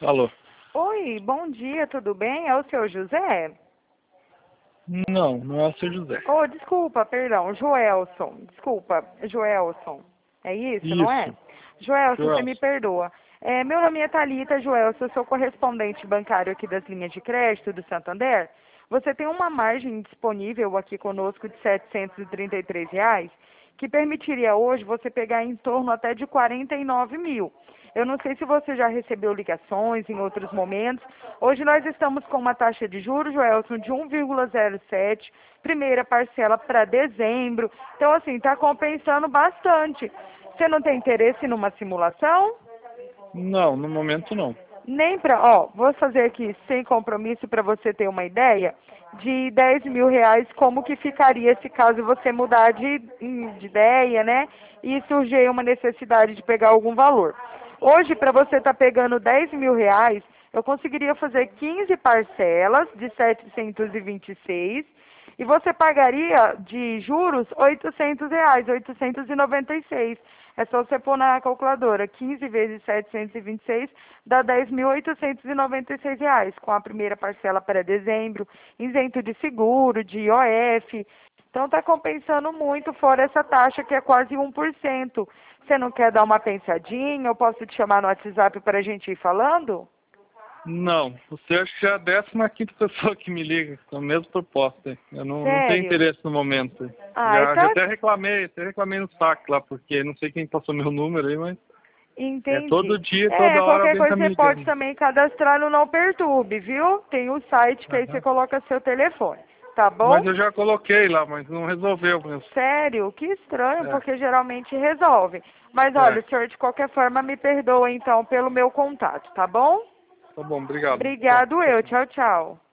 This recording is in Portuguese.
Alô? Oi, bom dia, tudo bem? É o seu José? Não, não é o seu José. Oh, desculpa, perdão, Joelson. Desculpa, Joelson. É isso, não é? Isso, Joelson, você me Joelson. perdoa. Meu nome é Thalita, Joelson, eu sou correspondente bancário aqui das linhas de crédito do Santander. Você tem uma margem disponível aqui conosco de R$ 733, que permitiria hoje você pegar em torno até de 49 mil. Eu não sei se você já recebeu ligações em outros momentos. Hoje nós estamos com uma taxa de juros, Joelson, de 1,07, primeira parcela para dezembro. Então, assim, está compensando bastante. Você não tem interesse numa simulação? Não, no momento não. Nem para, vou fazer aqui sem compromisso para você ter uma ideia de R$ 10.000, como que ficaria se caso você mudar de ideia, né? E surgir uma necessidade de pegar algum valor. Hoje, para você estar pegando R$ 10.000, eu conseguiria fazer 15 parcelas de 726 e você pagaria de juros R$ 800, 896. É só você pôr na calculadora, 15 vezes 726 dá R$ 10.896, com a primeira parcela para dezembro, isento de seguro, de IOF. Então está compensando muito, fora essa taxa que é quase 1%. Você não quer dar uma pensadinha? Eu posso te chamar no WhatsApp para a gente ir falando? Não, você acha que já é a 15ª pessoa que me liga com a mesma proposta. Eu não tenho Sério? interesse no momento. Ai, Já tá. até reclamei no saque lá, porque não sei quem passou meu número aí, mas é todo Entendi. dia, toda hora Qualquer alguém tá coisa me você pode ligando. também cadastrar no Não Perturbe, viu? Tem o site que aí você Aham. coloca seu telefone, tá Mas bom? eu já coloquei lá, mas não resolveu mesmo. Sério? Que estranho, É, porque geralmente resolve. Mas olha, é. o senhor de qualquer forma me perdoa então pelo meu contato, tá bom? Tá bom, obrigado. Tchau, Obrigado tchau. eu. Tchau, tchau.